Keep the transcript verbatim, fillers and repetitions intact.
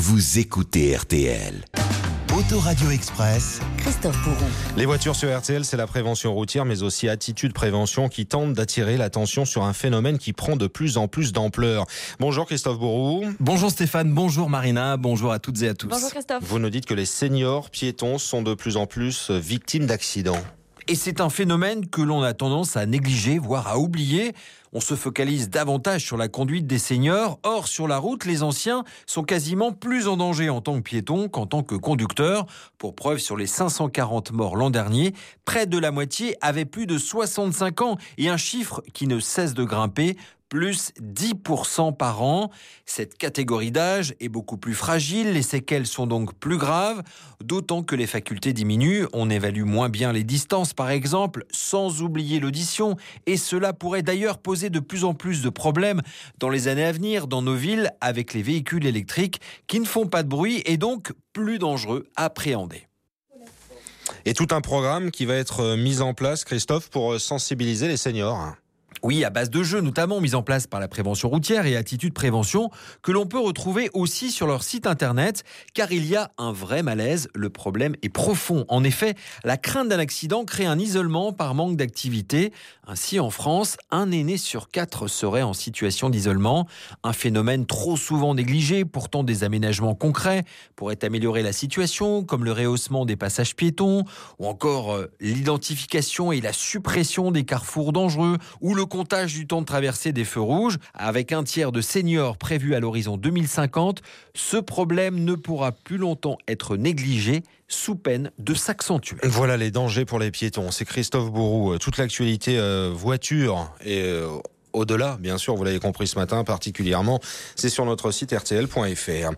vous écoutez R T L. Autoradio Express, Christophe Bourron. Les voitures sur R T L, c'est la prévention routière, mais aussi Attitude Prévention qui tente d'attirer l'attention sur un phénomène qui prend de plus en plus d'ampleur. Bonjour Christophe Bourron. Bonjour Stéphane, bonjour Marina, bonjour à toutes et à tous. Bonjour Christophe. Vous nous dites que les seniors piétons sont de plus en plus victimes d'accidents. Et c'est un phénomène que l'on a tendance à négliger, voire à oublier. On se focalise davantage sur la conduite des seniors. Or, sur la route, les anciens sont quasiment plus en danger en tant que piétons qu'en tant que conducteurs. Pour preuve, sur les cinq cent quarante morts l'an dernier, près de la moitié avaient plus de soixante-cinq ans. Et un chiffre qui ne cesse de grimper, plus dix pour cent par an. Cette catégorie d'âge est beaucoup plus fragile, les séquelles sont donc plus graves, d'autant que les facultés diminuent. On évalue moins bien les distances, par exemple, sans oublier l'audition. Et cela pourrait d'ailleurs poser de plus en plus de problèmes dans les années à venir dans nos villes avec les véhicules électriques qui ne font pas de bruit et donc plus dangereux à appréhender. Et tout un programme qui va être mis en place, Christophe, pour sensibiliser les seniors. Oui, à base de jeux, notamment mis en place par la prévention routière et Attitude Prévention, que l'on peut retrouver aussi sur leur site internet, car il y a un vrai malaise. Le problème est profond. En effet, la crainte d'un accident crée un isolement par manque d'activité. Ainsi, en France, un aîné sur quatre serait en situation d'isolement. Un phénomène trop souvent négligé. Pourtant, des aménagements concrets pourraient améliorer la situation, comme le rehaussement des passages piétons, ou encore euh, l'identification et la suppression des carrefours dangereux, ou le comptage du temps de traversée des feux rouges. Avec un tiers de seniors prévus à l'horizon deux mille cinquante, ce problème ne pourra plus longtemps être négligé, sous peine de s'accentuer. Voilà les dangers pour les piétons. C'est Christophe Bourron. Toute l'actualité euh, voiture et euh, au-delà, bien sûr, vous l'avez compris ce matin particulièrement, c'est sur notre site R T L point F R.